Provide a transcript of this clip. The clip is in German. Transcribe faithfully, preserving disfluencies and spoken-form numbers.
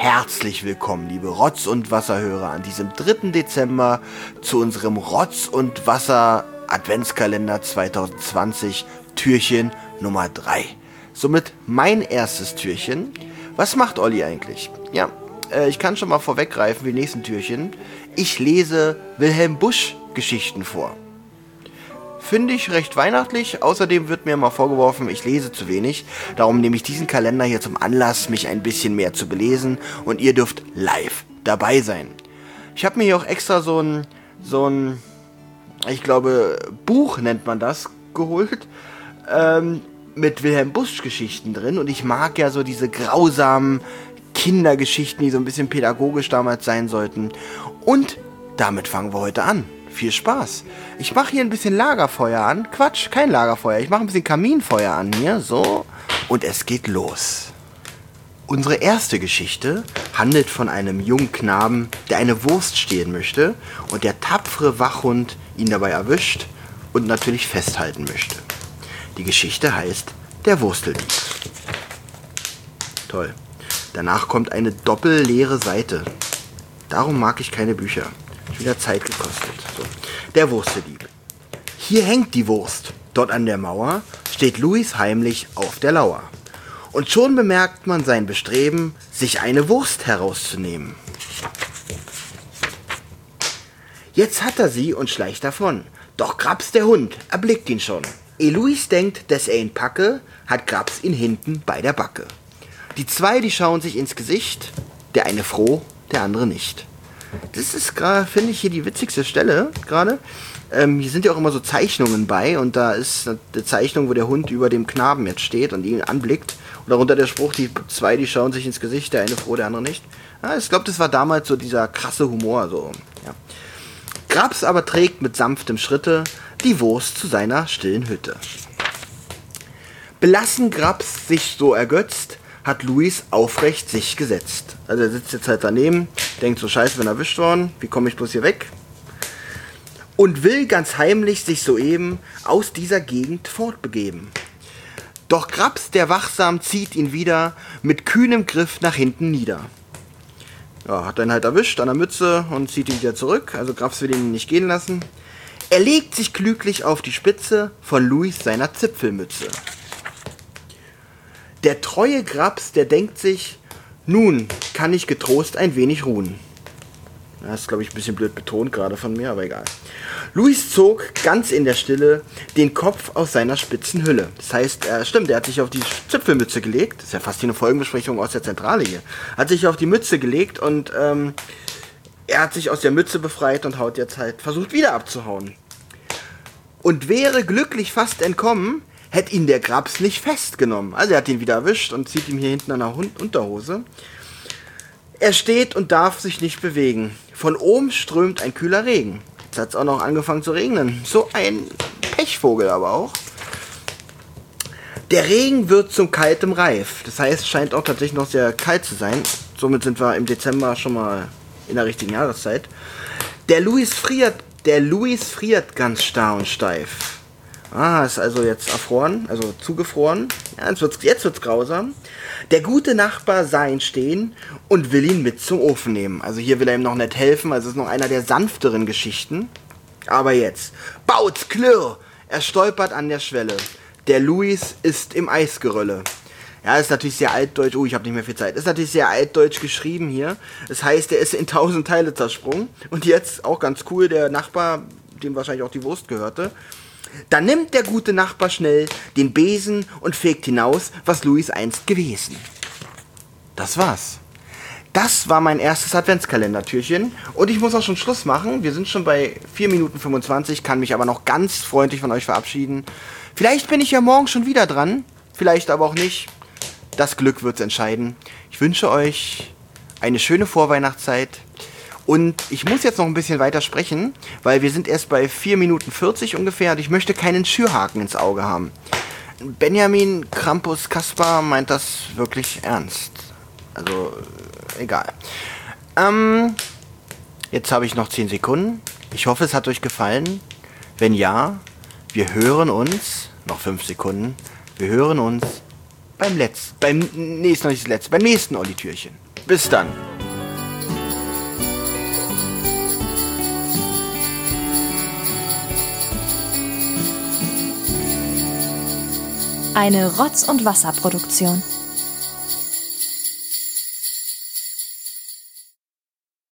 Herzlich willkommen, liebe Rotz- und Wasserhörer, an diesem dritten Dezember zu unserem Rotz- und Wasser-Adventskalender zwanzig zwanzig, Türchen Nummer drei. Somit mein erstes Türchen. Was macht Olli eigentlich? Ja, äh, ich kann schon mal vorweggreifen wie die nächsten Türchen. Ich lese Wilhelm Busch Geschichten vor. Finde ich recht weihnachtlich. Außerdem wird mir mal vorgeworfen, ich lese zu wenig. Darum nehme ich diesen Kalender hier zum Anlass, mich ein bisschen mehr zu belesen. Und ihr dürft live dabei sein. Ich habe mir hier auch extra so ein, so ein, ich glaube, Buch nennt man das, geholt. Ähm, mit Wilhelm Busch Geschichten drin. Und ich mag ja so diese grausamen Kindergeschichten, die so ein bisschen pädagogisch damals sein sollten. Und damit fangen wir heute an. Viel Spaß. Ich mache hier ein bisschen Lagerfeuer an. Quatsch, kein Lagerfeuer. Ich mache ein bisschen Kaminfeuer an hier. So. Und es geht los. Unsere erste Geschichte handelt von einem jungen Knaben, der eine Wurst stehlen möchte und der tapfere Wachhund ihn dabei erwischt und natürlich festhalten möchte. Die Geschichte heißt Der Wursteldieb. Toll. Danach kommt eine doppelleere Seite. Darum mag ich keine Bücher. Wieder Zeit gekostet. So. Der Wursteldieb. Hier hängt die Wurst. Dort an der Mauer steht Louis heimlich auf der Lauer. Und schon bemerkt man sein Bestreben, sich eine Wurst herauszunehmen. Jetzt hat er sie und schleicht davon. Doch Grabs der Hund erblickt ihn schon. Ehe Louis denkt, dass er ihn packe, hat Grabs ihn hinten bei der Backe. Die zwei, die schauen sich ins Gesicht. Der eine froh, der andere nicht. Das ist gerade, finde ich, hier die witzigste Stelle gerade. Ähm, hier sind ja auch immer so Zeichnungen bei und da ist eine Zeichnung, wo der Hund über dem Knaben jetzt steht und ihn anblickt. Und darunter der Spruch, die zwei, die schauen sich ins Gesicht, der eine froh, der andere nicht. Ja, ich glaube, das war damals so dieser krasse Humor. So. Ja. Grabs aber trägt mit sanftem Schritte die Wurst zu seiner stillen Hütte. Belassen Grabs sich so ergötzt, hat Louis aufrecht sich gesetzt. Also er sitzt jetzt halt daneben, denkt so, scheiße, bin erwischt worden, wie komme ich bloß hier weg? Und will ganz heimlich sich soeben aus dieser Gegend fortbegeben. Doch Grabs, der wachsam, zieht ihn wieder mit kühnem Griff nach hinten nieder. Ja, hat ihn halt erwischt an der Mütze und zieht ihn wieder zurück, also Grabs will ihn nicht gehen lassen. Er legt sich klüglich auf die Spitze von Louis seiner Zipfelmütze. Der treue Grabs, der denkt sich, nun kann ich getrost ein wenig ruhen. Das ist, glaube ich, ein bisschen blöd betont gerade von mir, aber egal. Louis zog ganz in der Stille den Kopf aus seiner spitzen Hülle. Das heißt, er stimmt, er hat sich auf die Zipfelmütze gelegt. Das ist ja fast wie eine Folgenbesprechung aus der Zentrale hier. Hat sich auf die Mütze gelegt und ähm, er hat sich aus der Mütze befreit und haut jetzt halt, versucht wieder abzuhauen. Und wäre glücklich fast entkommen, hätte ihn der Grabs nicht festgenommen. Also er hat ihn wieder erwischt und zieht ihm hier hinten an der Unterhose. Er steht und darf sich nicht bewegen. Von oben strömt ein kühler Regen. Jetzt hat es auch noch angefangen zu regnen. So ein Pechvogel aber auch. Der Regen wird zum kaltem Reif. Das heißt, es scheint auch tatsächlich noch sehr kalt zu sein. Somit sind wir im Dezember schon mal in der richtigen Jahreszeit. Der Louis friert, der Louis friert ganz starr und steif. Ah, ist also jetzt erfroren, also zugefroren. Ja, jetzt wird's, jetzt wird's grausam. Der gute Nachbar sah ihn stehen und will ihn mit zum Ofen nehmen. Also hier will er ihm noch nicht helfen, also es ist noch einer der sanfteren Geschichten. Aber jetzt. Bautz, klirr! Er stolpert an der Schwelle. Der Louis ist im Eisgerölle. Ja, ist natürlich sehr altdeutsch. Oh, ich habe nicht mehr viel Zeit. Ist natürlich sehr altdeutsch geschrieben hier. Das heißt, er ist in tausend Teile zersprungen. Und jetzt, auch ganz cool, der Nachbar, dem wahrscheinlich auch die Wurst gehörte, da nimmt der gute Nachbar schnell den Besen und fegt hinaus, was Louis einst gewesen. Das war's. Das war mein erstes Adventskalendertürchen. Und ich muss auch schon Schluss machen. Wir sind schon bei vier Minuten fünfundzwanzig, kann mich aber noch ganz freundlich von euch verabschieden. Vielleicht bin ich ja morgen schon wieder dran, vielleicht aber auch nicht. Das Glück wird's entscheiden. Ich wünsche euch eine schöne Vorweihnachtszeit. Und ich muss jetzt noch ein bisschen weiter sprechen, weil wir sind erst bei vier Minuten vierzig ungefähr und ich möchte keinen Schürhaken ins Auge haben. Benjamin Krampus Kaspar meint das wirklich ernst. Also, egal. Ähm, jetzt habe ich noch zehn Sekunden. Ich hoffe, es hat euch gefallen. Wenn ja, wir hören uns, noch fünf Sekunden, wir hören uns beim letzten, beim nächsten, noch nicht das letzte, beim nächsten Olli-Türchen. Bis dann. Eine Rotz- und Wasser-Produktion.